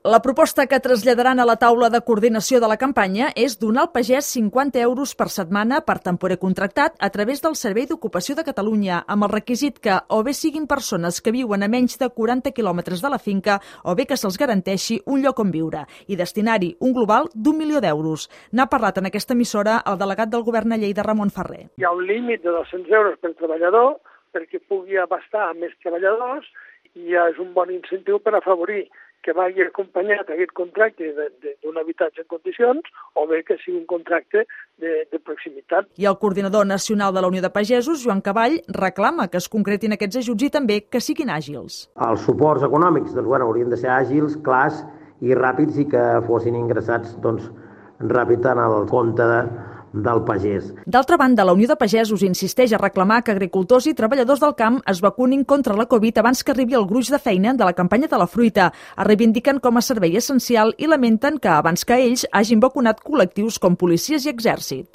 La proposta que traslladaran a la taula de coordinació de la campanya és donar al pagès 50 euros per setmana per temporer contractat a través del Servei d'Ocupació de Catalunya, amb el requisit que o bé siguin persones que viuen a menys de 40 quilòmetres de la finca o bé que se'ls garanteixi un lloc on viure i destinar-hi un global d'1 milió d'euros. N'ha parlat en aquesta emissora el delegat del Govern a Lleida, Ramon Ferrer. Hi ha un límit de 200 euros per treballador perquè pugui abastar més treballadors i és un bon incentiu per afavorir que vagi acompanyat aquest contracte d'un habitatge en condicions o bé que sigui un contracte de proximitat. I el coordinador nacional de la Unió de Pagesos, Joan Caball, reclama que es concretin aquests ajuts i també que siguin àgils. Els suports econòmics haurien de ser àgils, clars i ràpids i que fossin ingressats ràpid en el compte del pagès. D'altra banda, la Unió de Pagesos insisteix a reclamar que agricultors i treballadors del camp es vacunin contra la Covid abans que arribi el gruix de feina de la campanya de la fruita. Es reivindiquen com a servei essencial i lamenten que abans que ells hagin vacunat col·lectius com policies i exèrcit.